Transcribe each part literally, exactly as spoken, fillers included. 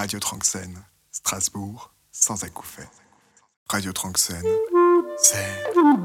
Radio Tranxène, Strasbourg, sans acouphènes. Radio Tranxène, c'est...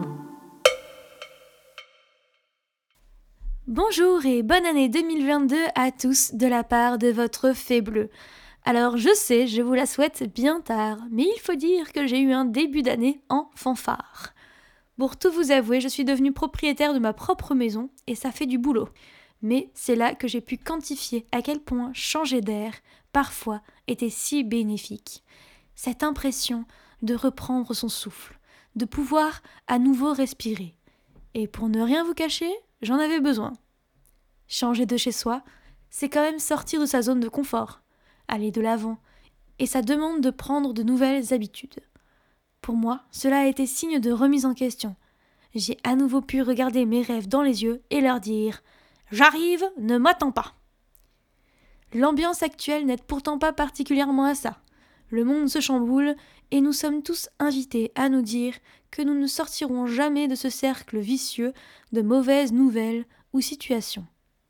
Bonjour et bonne année deux mille vingt-deux à tous de la part de votre Fée Bleue. Alors je sais, je vous la souhaite bien tard, mais il faut dire que j'ai eu un début d'année en fanfare. Pour tout vous avouer, je suis devenue propriétaire de ma propre maison et ça fait du boulot. Mais c'est là que j'ai pu quantifier à quel point changer d'air, parfois, était si bénéfique. Cette impression de reprendre son souffle, de pouvoir à nouveau respirer. Et pour ne rien vous cacher, j'en avais besoin. Changer de chez soi, c'est quand même sortir de sa zone de confort, aller de l'avant, et ça demande de prendre de nouvelles habitudes. Pour moi, cela a été signe de remise en question. J'ai à nouveau pu regarder mes rêves dans les yeux et leur dire « J'arrive, ne m'attends pas !» L'ambiance actuelle n'aide pourtant pas particulièrement à ça. Le monde se chamboule et nous sommes tous invités à nous dire que nous ne sortirons jamais de ce cercle vicieux de mauvaises nouvelles ou situations.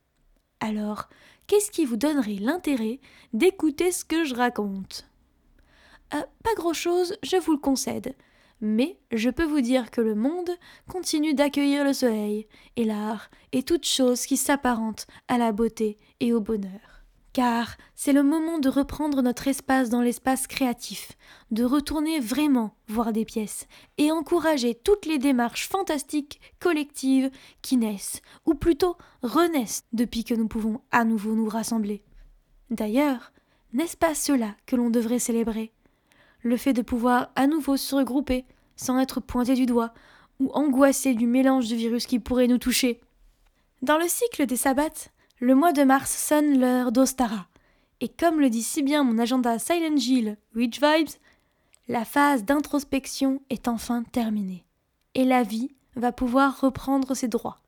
Alors, qu'est-ce qui vous donnerait l'intérêt d'écouter ce que je raconte ? euh, Pas grand-chose, je vous le concède. Mais je peux vous dire que le monde continue d'accueillir le soleil et l'art et toute chose qui s'apparente à la beauté et au bonheur. Car c'est le moment de reprendre notre espace dans l'espace créatif, de retourner vraiment voir des pièces et encourager toutes les démarches fantastiques collectives qui naissent, ou plutôt renaissent depuis que nous pouvons à nouveau nous rassembler. D'ailleurs, n'est-ce pas cela que l'on devrait célébrer ? Le fait de pouvoir à nouveau se regrouper sans être pointé du doigt ou angoissé du mélange de virus qui pourrait nous toucher. Dans le cycle des sabbats, le mois de mars sonne l'heure d'Ostara. Et comme le dit si bien mon agenda Silent Hill Witch Vibes, la phase d'introspection est enfin terminée. Et la vie va pouvoir reprendre ses droits.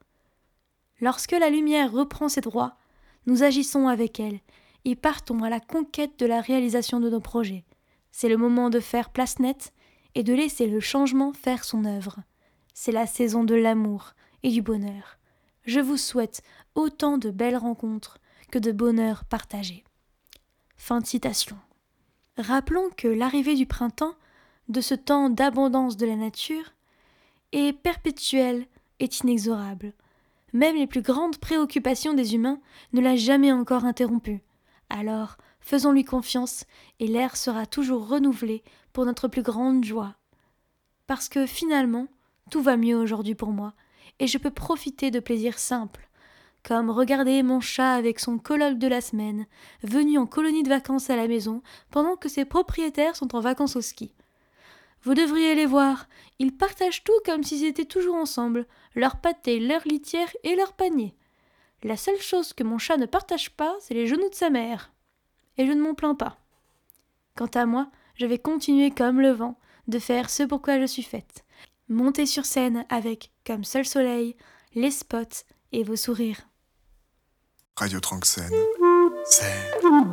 Lorsque la lumière reprend ses droits, nous agissons avec elle et partons à la conquête de la réalisation de nos projets. C'est le moment de faire place nette et de laisser le changement faire son œuvre. C'est la saison de l'amour et du bonheur. Je vous souhaite autant de belles rencontres que de bonheur partagé. Fin de citation. Rappelons que l'arrivée du printemps, de ce temps d'abondance de la nature, est perpétuelle et inexorable. Même les plus grandes préoccupations des humains ne l'a jamais encore interrompue. Alors, faisons-lui confiance et l'air sera toujours renouvelé pour notre plus grande joie. Parce que finalement, tout va mieux aujourd'hui pour moi et je peux profiter de plaisirs simples, comme regarder mon chat avec son coloc de la semaine, venu en colonie de vacances à la maison pendant que ses propriétaires sont en vacances au ski. Vous devriez les voir, ils partagent tout comme s'ils étaient toujours ensemble, leur pâté, leur litière et leur panier. La seule chose que mon chat ne partage pas, c'est les genoux de sa mère. Et je ne m'en plains pas. Quant à moi, je vais continuer comme le vent, de faire ce pourquoi je suis faite. Monter sur scène avec, comme seul soleil, les spots et vos sourires. Radio Tranxène, c'est...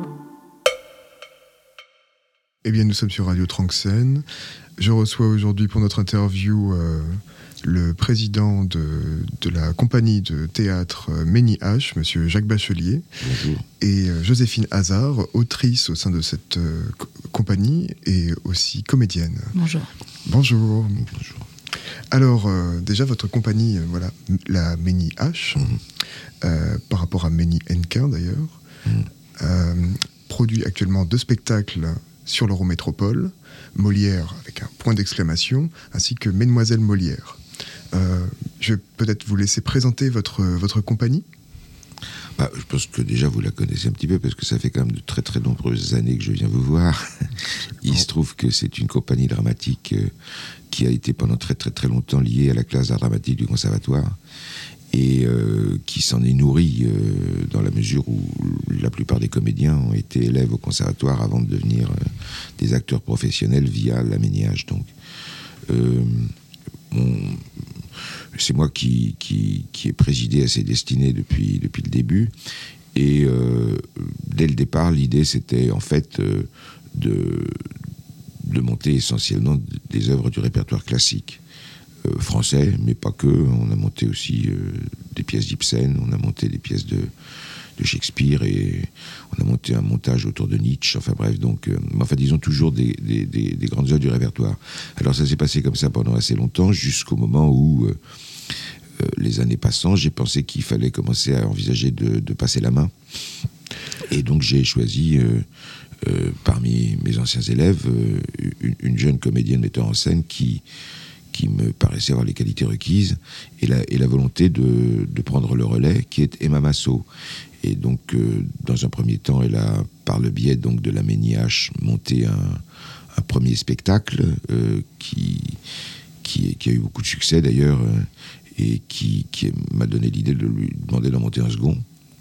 Eh bien, nous sommes sur Radio Tranxène. Je reçois aujourd'hui pour notre interview euh, le président de, de la compagnie de théâtre Ménie H, monsieur Jacques Bachelier. Bonjour. Et euh, Joséphine Hazard, autrice au sein de cette euh, co- compagnie et aussi comédienne. Bonjour. Bonjour. Bonjour. Alors, euh, déjà, votre compagnie, euh, voilà, la Ménie H, mmh. euh, par rapport à Ménie N K d'ailleurs, mmh. euh, produit actuellement deux spectacles sur l'Eurométropole, Molière avec un point d'exclamation, ainsi que Mesdemoiselles Molière. Euh, je vais peut-être vous laisser présenter votre, votre compagnie. Bah, je pense que déjà vous la connaissez un petit peu parce que ça fait quand même de très très nombreuses années que je viens vous voir. Il bon. se trouve que c'est une compagnie dramatique euh, qui a été pendant très très très longtemps liée à la classe d'art dramatique du conservatoire et euh, qui s'en est nourrie euh, dans la mesure où la plupart des comédiens ont été élèves au conservatoire avant de devenir euh, des acteurs professionnels via la Ménie H. Donc, euh, on, c'est moi qui, qui, qui ai présidé à ces destinées depuis, depuis le début. Et euh, dès le départ, l'idée, c'était en fait euh, de, de monter essentiellement des œuvres du répertoire classique. Euh, français, mais pas que. On a monté aussi euh, des pièces d'Ibsen, on a monté des pièces de, de Shakespeare, et on a monté un montage autour de Nietzsche, enfin bref, donc, euh, enfin disons toujours des, des, des, des grandes œuvres du répertoire. Alors ça s'est passé comme ça pendant assez longtemps, jusqu'au moment où, euh, euh, les années passant, j'ai pensé qu'il fallait commencer à envisager de, de passer la main. Et donc j'ai choisi, euh, euh, parmi mes anciens élèves, euh, une, une jeune comédienne metteur en scène qui, qui me paraissait avoir les qualités requises et la, et la volonté de, de prendre le relais, qui est Emma Massot. Et donc, euh, dans un premier temps, elle a, par le biais donc, de la Ménie H, monté un, un premier spectacle euh, qui, qui, qui a eu beaucoup de succès d'ailleurs, euh, et qui, qui m'a donné l'idée de lui demander d'en monter un second.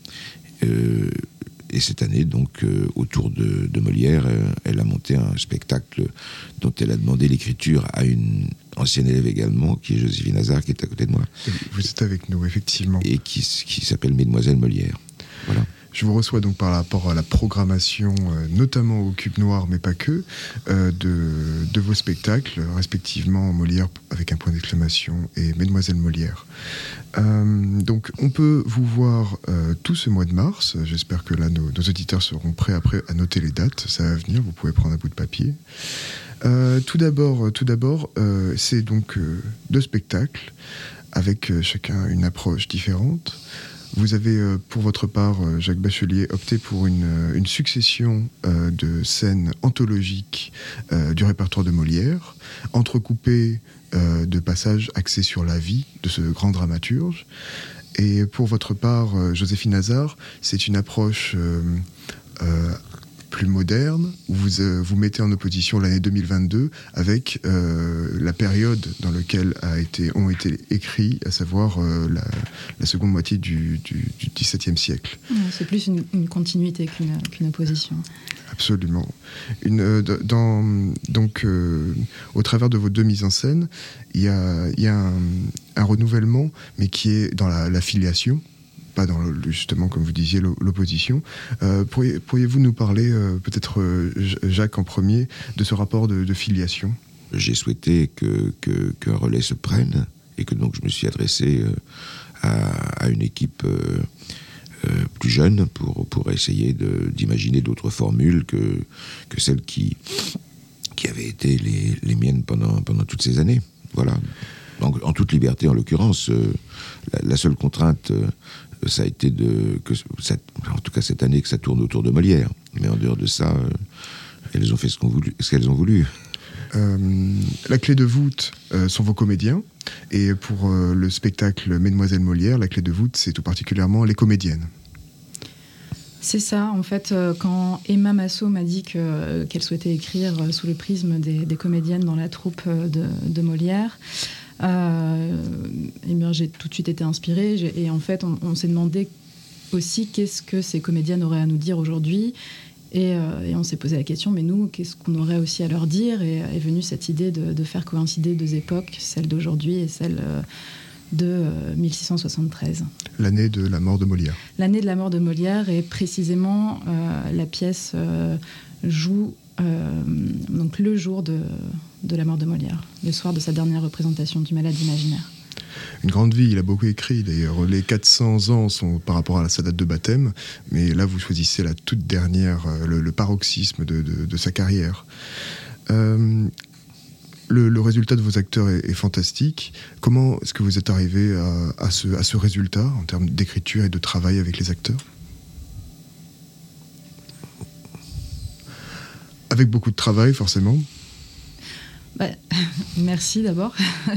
Euh, Et cette année, donc, euh, autour de, de Molière, euh, elle a monté un spectacle dont elle a demandé l'écriture à une ancienne élève également, qui est Joséphine Hazard, qui est à côté de moi. Vous êtes avec nous, effectivement. Et qui, qui s'appelle Mesdemoiselles Molière. Voilà. Je vous reçois donc par rapport à la programmation, euh, notamment au Cube Noir, mais pas que, euh, de, de vos spectacles, respectivement Molière avec un point d'exclamation et Mesdemoiselles Molière. Euh, donc on peut vous voir euh, tout ce mois de mars. J'espère que là nos, nos auditeurs seront prêts après à noter les dates. Ça va venir, vous pouvez prendre un bout de papier. Euh, tout d'abord, tout d'abord euh, c'est donc euh, deux spectacles avec euh, chacun une approche différente. Vous avez, euh, pour votre part, euh, Jacques Bachelier, opté pour une, euh, une succession euh, de scènes anthologiques euh, du répertoire de Molière, entrecoupées euh, de passages axés sur la vie de ce grand dramaturge. Et pour votre part, euh, Joséphine Hazard, c'est une approche euh, euh, plus moderne, où vous, euh, vous mettez en opposition l'année deux mille vingt-deux avec euh, la période dans laquelle a été, ont été écrits, à savoir euh, la, la seconde moitié du, du, du dix-septième siècle. C'est plus une, une continuité qu'une, qu'une opposition. Absolument. Une, euh, dans, donc, euh, au travers de vos deux mises en scène, il y a, y a un, un renouvellement, mais qui est dans la, la filiation, pas dans, le, justement, comme vous disiez, l'opposition. Euh, pourriez, pourriez-vous nous parler, euh, peut-être euh, Jacques en premier, de ce rapport de, de filiation ? J'ai souhaité que, que, qu'un relais se prenne, et que donc je me suis adressé euh, à, à une équipe euh, euh, plus jeune pour, pour essayer de, d'imaginer d'autres formules que, que celles qui, qui avaient été les, les miennes pendant, pendant toutes ces années. Voilà. En, en toute liberté, en l'occurrence, euh, la, la seule contrainte, euh, ça a été de, que ça, en tout cas cette année, que ça tourne autour de Molière. Mais en dehors de ça, euh, elles ont fait ce, qu'on voulu, ce qu'elles ont voulu. Euh, la clé de voûte euh, sont vos comédiens. Et pour euh, le spectacle Mesdemoiselles Molière, la clé de voûte, c'est tout particulièrement les comédiennes. C'est ça, en fait, euh, quand Emma Massot m'a dit que, euh, qu'elle souhaitait écrire euh, sous le prisme des, des comédiennes dans la troupe euh, de, de Molière, euh, eh bien, j'ai tout de suite été inspirée. J'ai, et en fait, on, on s'est demandé aussi qu'est-ce que ces comédiennes auraient à nous dire aujourd'hui. Et, euh, et on s'est posé la question, mais nous, qu'est-ce qu'on aurait aussi à leur dire ? Et est venue cette idée de, de faire coïncider deux époques, celle d'aujourd'hui et celle euh, de euh, mille six cent soixante-treize. L'année de la mort de Molière. L'année de la mort de Molière, et précisément, euh, la pièce euh, joue euh, donc le jour de, de la mort de Molière, le soir de sa dernière représentation du Malade imaginaire. Une grande vie, il a beaucoup écrit d'ailleurs. Les quatre cents ans sont par rapport à sa date de baptême, mais là vous choisissez la toute dernière, le, le paroxysme de, de, de sa carrière. Euh, le, le résultat de vos acteurs est, est fantastique. Comment est-ce que vous êtes arrivé à, à, ce, à ce résultat en termes d'écriture et de travail avec les acteurs ? Avec beaucoup de travail, forcément. Bah, merci d'abord.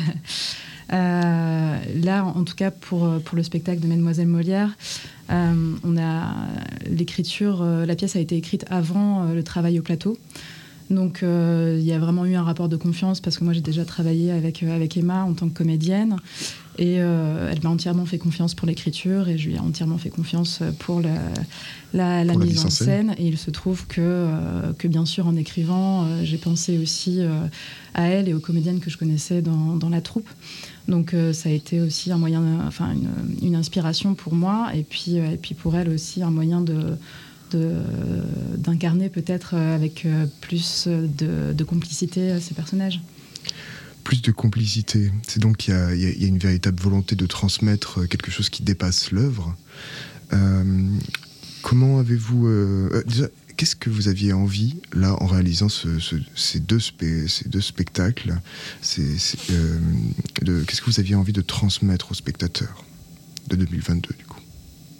Euh, là, en tout cas, pour, pour le spectacle de Mesdemoiselles Molière, euh, on a l'écriture, euh, la pièce a été écrite avant euh, le travail au plateau. Donc, euh, il y a vraiment eu un rapport de confiance, parce que moi, j'ai déjà travaillé avec, euh, avec Emma en tant que comédienne. Et euh, elle m'a entièrement fait confiance pour l'écriture, et je lui ai entièrement fait confiance pour la, la, la pour mise la en scène. scène. Et il se trouve que, euh, que bien sûr, en écrivant, euh, j'ai pensé aussi euh, à elle et aux comédiennes que je connaissais dans, dans la troupe. Donc euh, ça a été aussi un moyen, enfin une, une inspiration pour moi, et puis, euh, et puis pour elle aussi un moyen de, de, d'incarner peut-être avec plus de, de complicité ces personnages. Plus de complicité. C'est donc qu'il y a, il y a une véritable volonté de transmettre quelque chose qui dépasse l'œuvre. Euh, comment avez-vous... Euh, euh, déjà, qu'est-ce que vous aviez envie, là, en réalisant ce, ce, ces, deux spé, ces deux spectacles ces, ces, euh, de, qu'est-ce que vous aviez envie de transmettre aux spectateurs de deux mille vingt-deux, du coup?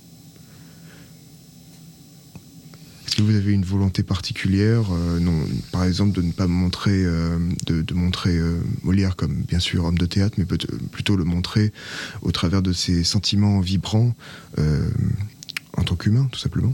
Est-ce que vous avez une volonté particulière, euh, non, par exemple, de ne pas montrer, euh, de, de montrer euh, Molière comme, bien sûr, homme de théâtre, mais peut- plutôt le montrer au travers de ses sentiments vibrants euh, en tant qu'humain, tout simplement?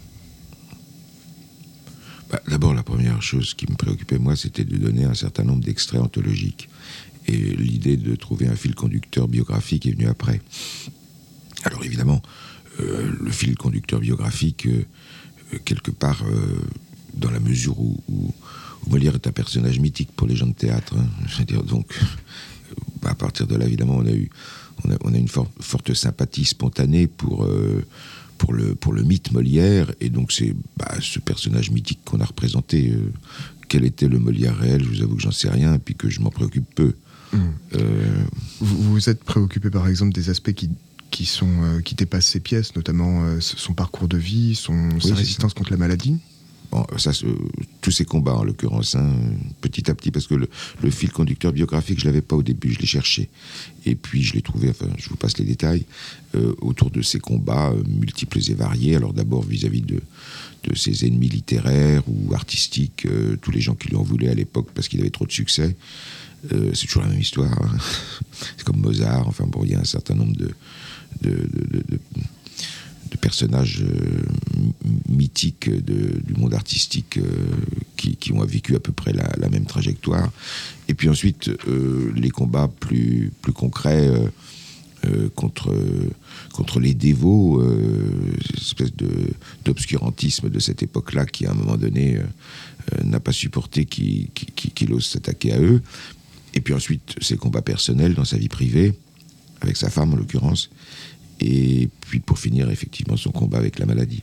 Bah, d'abord, la première chose qui me préoccupait, moi, c'était de donner un certain nombre d'extraits anthologiques. Et l'idée de trouver un fil conducteur biographique est venue après. Alors, évidemment, euh, le fil conducteur biographique, euh, quelque part, euh, dans la mesure où, où, où Molière est un personnage mythique pour les gens de théâtre. Hein, je veux dire, donc, euh, à partir de là, évidemment, on a eu, on a, on a une for- forte sympathie spontanée pour... Euh, Pour le, pour le mythe Molière, et donc c'est bah, ce personnage mythique qu'on a représenté. Euh, quel était le Molière réel? Je vous avoue que j'en sais rien, et puis que je m'en préoccupe peu. Mmh. Euh, vous, vous êtes préoccupé par exemple des aspects qui, qui, sont, euh, qui dépassent ses pièces, notamment euh, son parcours de vie, son, oui, sa résistance contre la maladie? Bon, ça, euh, tous ces combats, en l'occurrence, hein, petit à petit, parce que le, le fil conducteur biographique, je ne l'avais pas au début, je l'ai cherché. Et puis, je l'ai trouvé, enfin, je vous passe les détails, euh, autour de ces combats euh, multiples et variés. Alors d'abord, vis-à-vis de, de ses ennemis littéraires ou artistiques, euh, tous les gens qui lui en voulaient à l'époque parce qu'il avait trop de succès. Euh, c'est toujours la même histoire. Hein. C'est comme Mozart, enfin bon, il y a un certain nombre de... de, de, de, de de personnages euh, mythiques de, du monde artistique euh, qui, qui ont vécu à peu près la, la même trajectoire. Et puis ensuite, euh, les combats plus, plus concrets euh, euh, contre, contre les dévots, euh, espèce de, d'obscurantisme de cette époque-là qui, à un moment donné, euh, n'a pas supporté qu'il, qu'il, qu'il ose s'attaquer à eux. Et puis ensuite, ses combats personnels dans sa vie privée, avec sa femme en l'occurrence. Et puis pour finir, effectivement, son combat avec la maladie.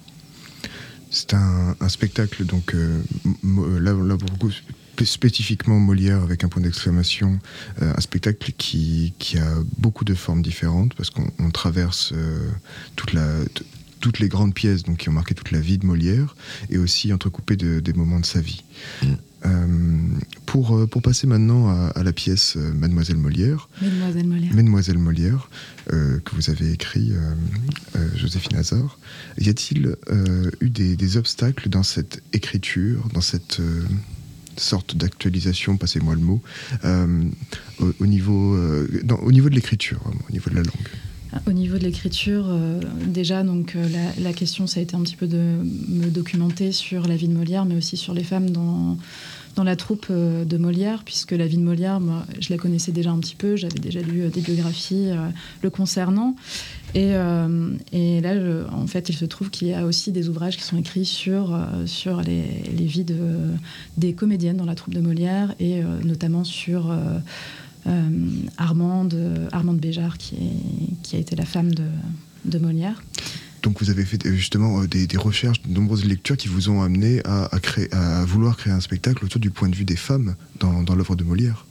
C'est un, un spectacle, donc euh, m- là, là pour beaucoup, spécifiquement Molière avec un point d'exclamation, euh, un spectacle qui, qui a beaucoup de formes différentes parce qu'on on traverse euh, toute la, t- toutes les grandes pièces donc, qui ont marqué toute la vie de Molière et aussi entrecoupé de, des moments de sa vie. Mm. Euh, pour, pour passer maintenant à, à la pièce euh, Mademoiselle Molière, Mademoiselle Molière, Mademoiselle Molière euh, que vous avez écrit, euh, euh, Joséphine Hazard, y a-t-il euh, eu des, des obstacles dans cette écriture, dans cette euh, sorte d'actualisation, passez-moi le mot, euh, au, au, niveau, euh, dans, au niveau de l'écriture, vraiment, au niveau de la langue? Au niveau de l'écriture, euh, déjà, donc, euh, la, la question, ça a été un petit peu de me documenter sur la vie de Molière, mais aussi sur les femmes dans, dans la troupe euh, de Molière, puisque la vie de Molière, moi, je la connaissais déjà un petit peu, j'avais déjà lu euh, des biographies euh, le concernant. Et, euh, et là, je, en fait, il se trouve qu'il y a aussi des ouvrages qui sont écrits sur, euh, sur les, les vies de, des comédiennes dans la troupe de Molière, et euh, notamment sur... Euh, Euh, Armande, Armande Béjart, qui, est, qui a été la femme de, de Molière. Donc vous avez fait justement des, des recherches, de nombreuses lectures qui vous ont amené à, à, créer, à vouloir créer un spectacle autour du point de vue des femmes dans, dans l'œuvre de Molière.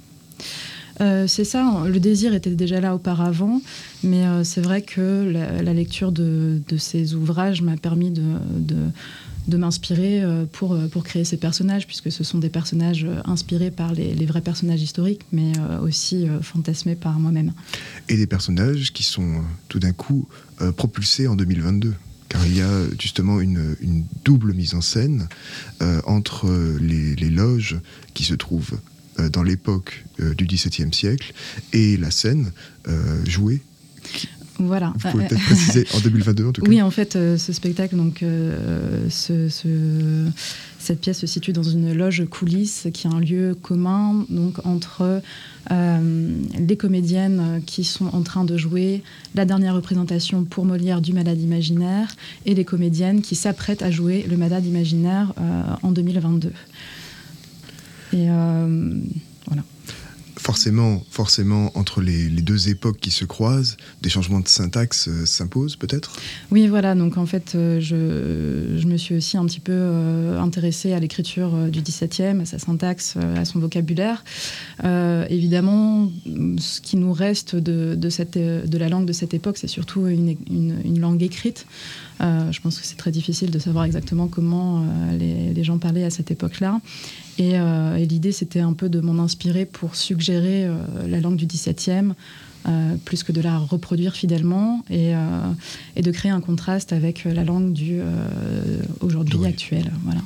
Euh, c'est ça, le désir était déjà là auparavant, mais euh, c'est vrai que la, la lecture de, de ces ouvrages m'a permis de... de de m'inspirer pour, pour créer ces personnages, puisque ce sont des personnages inspirés par les, les vrais personnages historiques, mais aussi fantasmés par moi-même. Et des personnages qui sont tout d'un coup euh, propulsés en deux mille vingt-deux, car il y a justement une, une double mise en scène euh, entre les, les loges qui se trouvent euh, dans l'époque euh, du dix-septième siècle et la scène euh, jouée. Qui... Voilà. Vous pouvez peut-être préciser en deux mille vingt-deux en tout cas. Oui, en fait, euh, ce spectacle, donc, euh, ce, ce, cette pièce se situe dans une loge coulisse qui est un lieu commun donc, entre euh, les comédiennes qui sont en train de jouer la dernière représentation pour Molière du Malade imaginaire et les comédiennes qui s'apprêtent à jouer le Malade imaginaire euh, en deux mille vingt-deux. Et euh, voilà. forcément, forcément, entre les, les deux époques qui se croisent, des changements de syntaxe euh, s'imposent peut-être ? Oui, voilà. Donc en fait, euh, je, je me suis aussi un petit peu euh, intéressée à l'écriture euh, du dix-septième, à sa syntaxe, euh, à son vocabulaire. Euh, évidemment, ce qui nous reste de, de, cette, de la langue de cette époque, c'est surtout une, une, une langue écrite. Euh, je pense que c'est très difficile de savoir exactement comment euh, les, les gens parlaient à cette époque-là. Et, euh, et l'idée, c'était un peu de m'en inspirer pour suggérer euh, la langue du dix-septième, euh, plus que de la reproduire fidèlement, et, euh, et de créer un contraste avec la langue du euh, aujourd'hui oui. actuel. Voilà.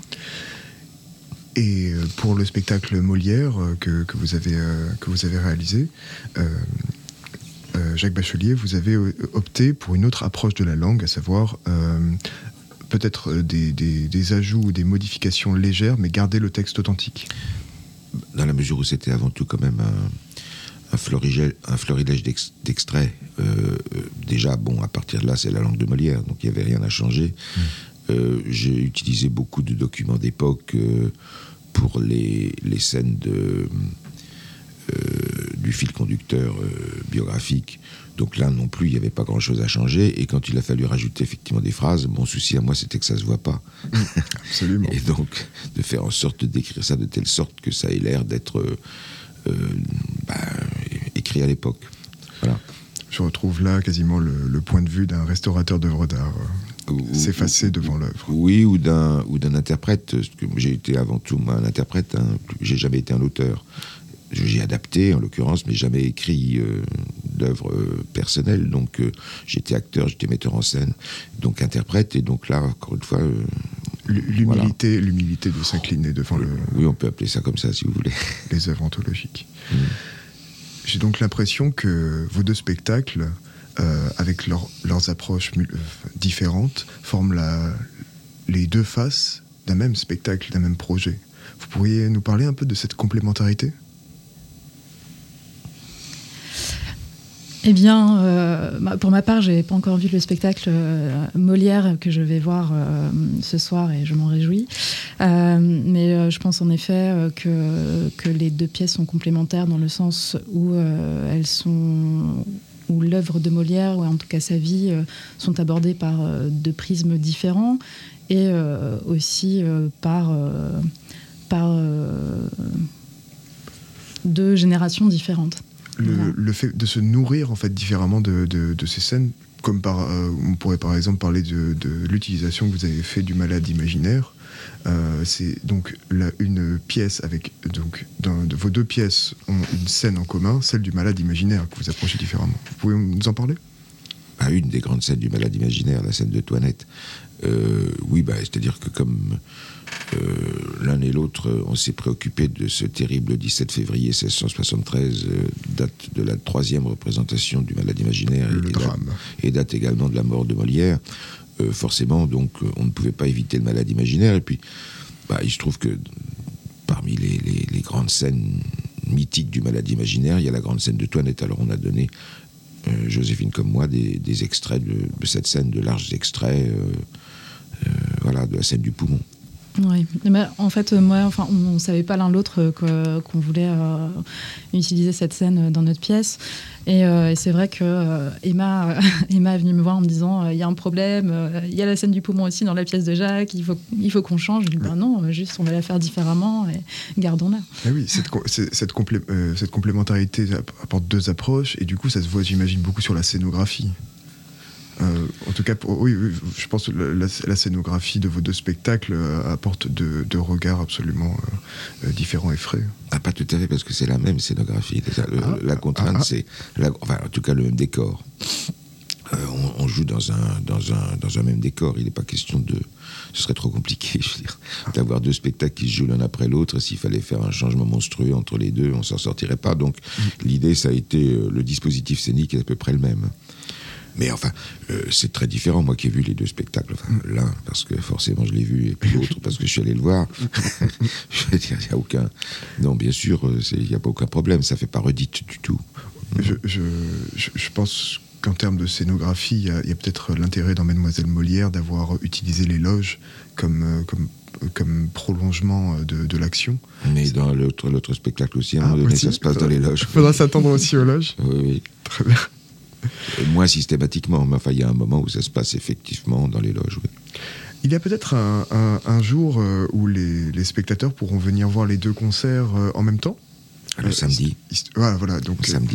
Et pour le spectacle Molière euh, que, que, vous avez, euh, que vous avez réalisé, euh, euh, Jacques Bachelier, vous avez opté pour une autre approche de la langue, à savoir euh, peut-être des, des, des ajouts ou des modifications légères, mais garder le texte authentique. Dans la mesure où c'était avant tout quand même un, un, florilège, un florilège d'ex, d'extraits. Euh, déjà, bon, à partir de là, c'est la langue de Molière, donc il n'y avait rien à changer. Mmh. Euh, j'ai utilisé beaucoup de documents d'époque euh, pour les, les scènes de... Euh, du fil conducteur euh, biographique. Donc là non plus, il n'y avait pas grand-chose à changer. Et quand il a fallu rajouter effectivement des phrases, mon souci à moi, c'était que ça ne se voit pas. Absolument. Et donc, de faire en sorte d'écrire ça de telle sorte que ça ait l'air d'être euh, euh, bah, écrit à l'époque. Voilà. Je retrouve là quasiment le, le point de vue d'un restaurateur d'œuvres d'art. Euh, s'effacer devant l'œuvre. Oui, ou d'un, ou d'un interprète. J'ai été avant tout moi, un interprète. Hein. J'ai jamais été un auteur. J'ai adapté, en l'occurrence, mais jamais écrit euh, d'œuvres euh, personnelles. Donc, euh, j'étais acteur, j'étais metteur en scène, donc interprète. Et donc là, encore une fois... Euh, l'humilité, voilà. l'humilité de s'incliner devant oui, le... Oui, on peut appeler ça comme ça, si vous voulez. Les œuvres anthologiques. Mmh. J'ai donc l'impression que vos deux spectacles, euh, avec leur, leurs approches euh, différentes, forment la, les deux faces d'un même spectacle, d'un même projet. Vous pourriez nous parler un peu de cette complémentarité ? Eh bien, euh, pour ma part, je n'ai pas encore vu le spectacle euh, Molière que je vais voir euh, ce soir et je m'en réjouis. Euh, mais euh, je pense en effet euh, que, que les deux pièces sont complémentaires dans le sens où euh, elles sont... où l'œuvre de Molière, ou en tout cas sa vie, euh, sont abordées par euh, deux prismes différents et euh, aussi euh, par, euh, par euh, deux générations différentes. Le, Voilà. le fait de se nourrir en fait différemment de, de, de ces scènes, comme par, euh, on pourrait par exemple parler de, de l'utilisation que vous avez fait du malade imaginaire. Euh, c'est donc la, une pièce avec donc dans, de, vos deux pièces ont une scène en commun, celle du malade imaginaire que vous approchez différemment. Vous pouvez nous en parler ? Ah, une des grandes scènes du malade imaginaire, la scène de Toinette. Euh, oui, bah, c'est-à-dire que comme euh, l'un et l'autre, on s'est préoccupé de ce terrible dix-sept février seize cent soixante-treize, euh, date de la troisième représentation du malade imaginaire le et, drame. Date, et date également de la mort de Molière. Euh, forcément, donc, on ne pouvait pas éviter le malade imaginaire. Et puis, bah, il se trouve que parmi les, les, les grandes scènes mythiques du malade imaginaire, il y a la grande scène de Toinette. Alors, on a donné, euh, Joséphine comme moi, des, des extraits de, de cette scène, de larges extraits, euh, euh, voilà, de la scène du poumon. Oui, mais en fait, moi, enfin, on ne savait pas l'un l'autre que, qu'on voulait euh, utiliser cette scène dans notre pièce. Et, euh, et c'est vrai que euh, Emma, Emma est venue me voir en me disant il y a un problème, euh, il y a la scène du poumon aussi dans la pièce de Jacques, il faut, il faut qu'on change. Je dis ben non, juste on va la faire différemment et gardons-la. Ah oui, cette, cette, complé, euh, cette complémentarité apporte deux approches et du coup, ça se voit, j'imagine, beaucoup sur la scénographie. Euh, en tout cas, pour, oui, oui, je pense que la, la, la scénographie de vos deux spectacles euh, apporte deux, deux regards absolument euh, euh, différents et frais. Ah, pas tout à fait, parce que c'est la même scénographie. Le, ah, la contrainte, ah, c'est... La, enfin, en tout cas, le même décor. Euh, on, on joue dans un, dans, un, dans un même décor. Il n'est pas question de... Ce serait trop compliqué, je veux dire, d'avoir deux spectacles qui se jouent l'un après l'autre. S'il fallait faire un changement monstrueux entre les deux, on ne s'en sortirait pas. Donc, mmh. l'idée, ça a été... Euh, le dispositif scénique est à peu près le même. Mais enfin, euh, c'est très différent, moi qui ai vu les deux spectacles. Enfin, l'un, parce que forcément je l'ai vu, et puis l'autre, parce que je suis allé le voir. Je veux dire, il n'y a aucun... Non, bien sûr, il n'y a pas aucun problème, ça ne fait pas redite du tout. Je, je, je pense qu'en termes de scénographie, il y a, y a peut-être l'intérêt dans Mademoiselle Molière d'avoir utilisé les loges comme, euh, comme, comme prolongement de, de l'action. Mais dans l'autre, l'autre spectacle aussi, à un Ah, moment donné, aussi, ça se passe dans les loges. Il faudra s'attendre aussi aux loges. Oui, oui. Très bien. Et moins systématiquement, mais enfin, il y a un moment où ça se passe effectivement dans les loges. Oui. Il y a peut-être un, un, un jour euh, où les, les spectateurs pourront venir voir les deux concerts euh, en même temps. Le euh, samedi. Hist- voilà, voilà, donc, Le samedi.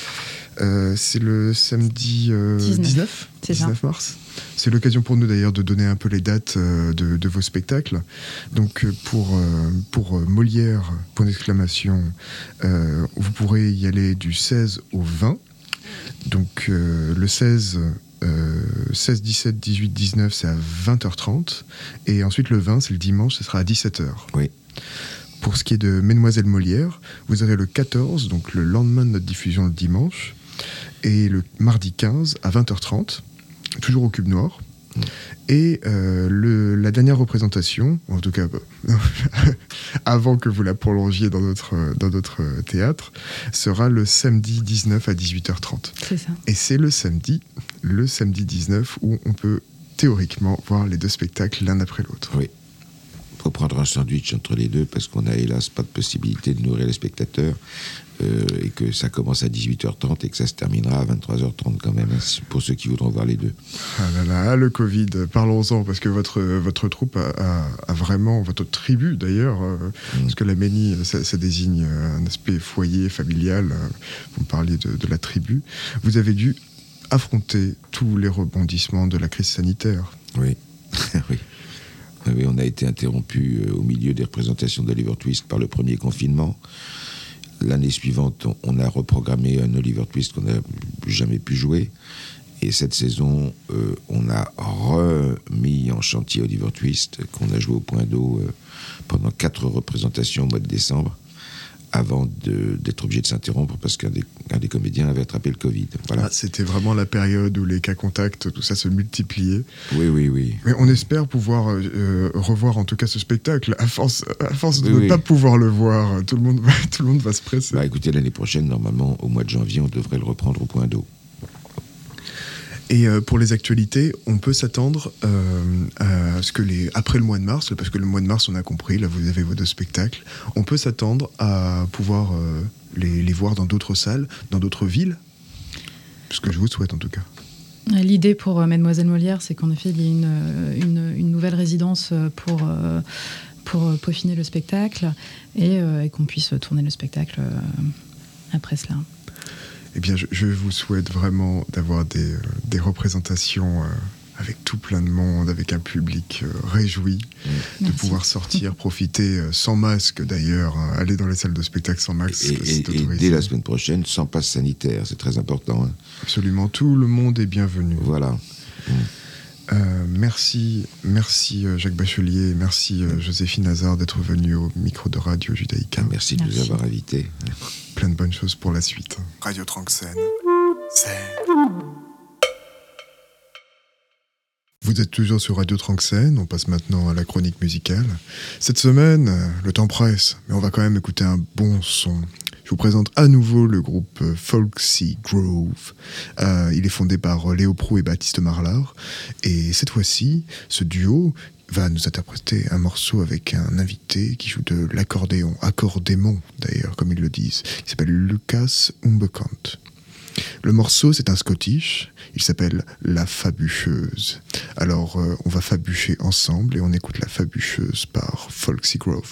Euh, c'est le samedi euh, dix-neuf. dix-neuf, C'est ça. dix-neuf mars. C'est l'occasion pour nous d'ailleurs de donner un peu les dates euh, de, de vos spectacles. Donc euh, pour, euh, pour euh, Molière, point d'exclamation, euh, vous pourrez y aller du seize au vingt. Donc euh, le seize, euh, seize, dix-sept, dix-huit, dix-neuf, c'est à vingt heures trente. Et ensuite le vingt, c'est le dimanche, ce sera à dix-sept heures. Oui. Pour ce qui est de Mademoiselle Molière, vous aurez le quatorze, donc le lendemain de notre diffusion le dimanche, et le mardi quinze à vingt heures trente, toujours au Cube Noir. Mmh. Et euh, le, la dernière représentation, en tout cas euh, avant que vous la prolongiez dans notre, dans notre théâtre, sera le samedi dix-neuf à dix-huit heures trente. C'est ça. Et c'est le samedi, le samedi dix-neuf, où on peut théoriquement voir les deux spectacles l'un après l'autre. Oui. Il faut prendre un sandwich entre les deux parce qu'on n'a hélas pas de possibilité de nourrir les spectateurs euh, et que ça commence à dix-huit heures trente et que ça se terminera à vingt-trois heures trente quand même, hein, pour ceux qui voudront voir les deux. Ah là là, le Covid, parlons-en, parce que votre, votre troupe a, a, a vraiment, votre tribu d'ailleurs, euh, mmh. parce que la Ménie, ça, ça désigne un aspect foyer, familial, euh, vous me parliez de, de la tribu, vous avez dû affronter tous les rebondissements de la crise sanitaire. Oui, oui. Oui, on a été interrompu euh, au milieu des représentations d'Oliver Twist par le premier confinement. L'année suivante, on, on a reprogrammé un Oliver Twist qu'on n'a jamais pu jouer. Et cette saison, euh, on a remis en chantier Oliver Twist, qu'on a joué au Point d'eau euh, pendant quatre représentations au mois de décembre, avant de, d'être obligé de s'interrompre parce qu'un des, un des comédiens avait attrapé le Covid. Voilà. Ah, c'était vraiment la période où les cas contacts, tout ça se multipliait. Oui, oui, oui. Mais on espère pouvoir euh, revoir en tout cas ce spectacle. À force, à force de oui, ne oui. pas pouvoir le voir, tout le monde va, tout le monde va se presser. Bah, écoutez, l'année prochaine, normalement, au mois de janvier, on devrait le reprendre au Point d'eau. Et euh, pour les actualités, on peut s'attendre euh, à ce que les après le mois de mars, parce que le mois de mars, on a compris, là vous avez vos deux spectacles, on peut s'attendre à pouvoir euh, les, les voir dans d'autres salles, dans d'autres villes, ce que je vous souhaite en tout cas. L'idée pour euh, Mademoiselle Molière, c'est qu'en effet, il y ait une, une, une nouvelle résidence pour, euh, pour peaufiner le spectacle et, euh, et qu'on puisse tourner le spectacle euh, après cela. Eh bien, je, je vous souhaite vraiment d'avoir des, euh, des représentations euh, avec tout plein de monde, avec un public euh, réjoui, mmh. de Merci. pouvoir sortir, profiter euh, sans masque d'ailleurs, hein, aller dans les salles de spectacle sans masque. Et, et, et dès la semaine prochaine, sans passe sanitaire, c'est très important. Hein. Absolument, tout le monde est bienvenu. Voilà. Mmh. Euh, merci, merci euh, Jacques Bachelier, merci euh, Joséphine Hazard d'être venue au micro de Radio Judaïka. Merci de merci. nous avoir invités. Plein de bonnes choses pour la suite. Radio Tranxène, c'est... Vous êtes toujours sur Radio Tranxène, on passe maintenant à la chronique musicale. Cette semaine, le temps presse, mais on va quand même écouter un bon son. Je vous présente à nouveau le groupe Folksy Grove. Euh, il est fondé par Léo Proulx et Baptiste Marlard. Et cette fois-ci, ce duo va nous interpréter un morceau avec un invité qui joue de l'accordéon, accordémon d'ailleurs, comme ils le disent. Il s'appelle Lucas Umbekant. Le morceau, c'est un Scottish, il s'appelle La Fabucheuse. Alors, euh, on va fabucher ensemble et on écoute La Fabucheuse par Folksy Grove.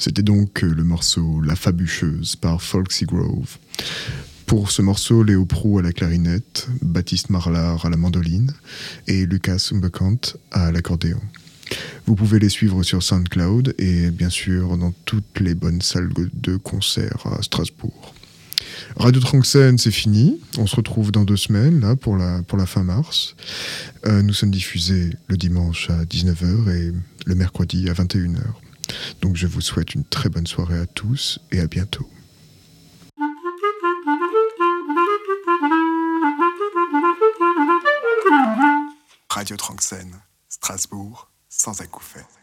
C'était donc le morceau La Fabucheuse par Folksy Grove. Pour ce morceau, Léo Proulx à la clarinette, Baptiste Marlard à la mandoline et Lucas Umbekant à l'accordéon. Vous pouvez les suivre sur SoundCloud et bien sûr dans toutes les bonnes salles de concert à Strasbourg. Radio Tranxène, c'est fini. On se retrouve dans deux semaines là, pour, la, pour la fin mars. Euh, nous sommes diffusés le dimanche à dix-neuf heures et le mercredi à vingt et une heures. Donc je vous souhaite une très bonne soirée à tous et à bientôt. Radio Tranxène, Strasbourg, sans acouphènes.